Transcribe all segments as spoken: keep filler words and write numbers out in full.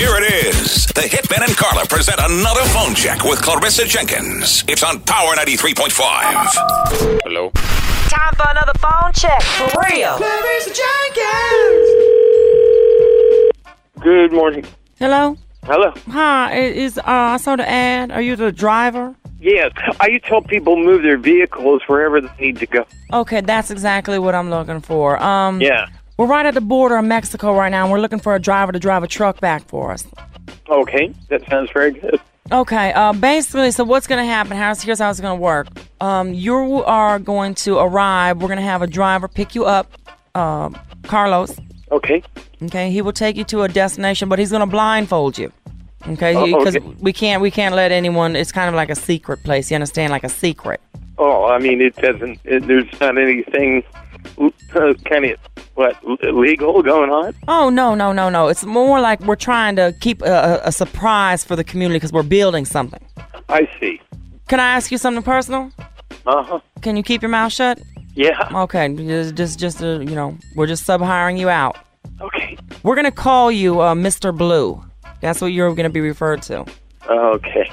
Here it is. The Hitman and Carla present another phone check with Clarissa Jenkins. It's on Power ninety-three point five. Hello? Time for another phone check. For real. Clarissa Jenkins. Good morning. Hello? Hello. Hi, is, uh, I saw the ad. Are you the driver? Yes. I used to help people move their vehicles wherever they need to go. Okay, that's exactly what I'm looking for. Um, Yeah. We're right at the border of Mexico right now, and we're looking for a driver to drive a truck back for us. Okay. That sounds very good. Okay, uh, basically, so what's going to happen, How's, here's how it's going to work. Um, you are going to arrive. We're going to have a driver pick you up, uh, Carlos. Okay. Okay, he will take you to a destination, but he's going to blindfold you. Okay, Oh, because okay. we can't we can't let anyone. It's kind of like a secret place. You understand, like a secret. Oh, I mean, it doesn't, it, there's not anything uh, kind of, what, illegal going on? Oh no no no no! It's more like we're trying to keep a, a, a surprise for the community because we're building something. I see. Can I ask you something personal? Uh-huh. Can you keep your mouth shut? Yeah. Okay, just just just uh, you know, we're just sub hiring you out. Okay. We're gonna call you uh, Mister Blue. That's what you're gonna be referred to. Okay.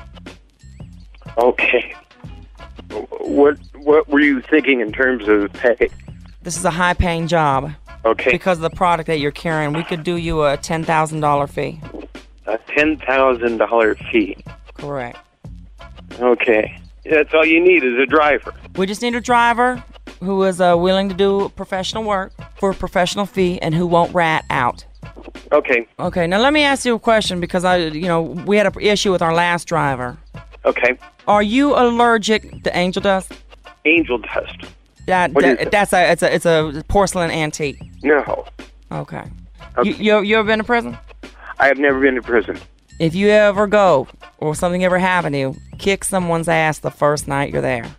Okay. What what were you thinking in terms of pay? This is a high-paying job. Okay. Because of the product that you're carrying, we could do you a ten thousand dollar fee. A ten thousand dollars fee. Correct. Okay. That's all you need is a driver. We just need a driver who is uh, willing to do professional work for a professional fee and who won't rat out. Okay. Okay, now let me ask you a question because I, you know, we had an issue with our last driver. Okay. Are you allergic to angel dust? Angel dust. That, What that is it? that's a it's a it's a porcelain antique. No. Okay. Okay. You, you you ever been to prison? I have never been to prison. If you ever go or something ever happen to you, kick someone's ass the first night you're there.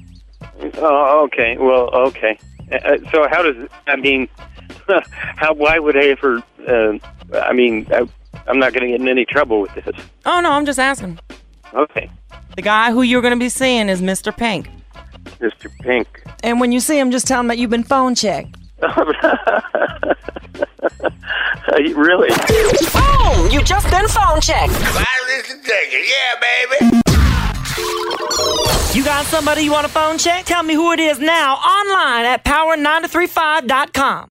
Oh, okay. Well, okay. Uh, so how does, I mean, how, why would I ever, uh, I mean, I, I'm not going to get in any trouble with this. Oh no, I'm just asking. Okay. The guy who you're going to be seeing is Mister Pink. Mister Pink. And when you see him, just tell him that you've been phone checked. Really? Boom! You just been phone checked. Clarissa Jenkins, yeah, baby. You got somebody you want to phone check? Tell me who it is now online at power nine three five dot com.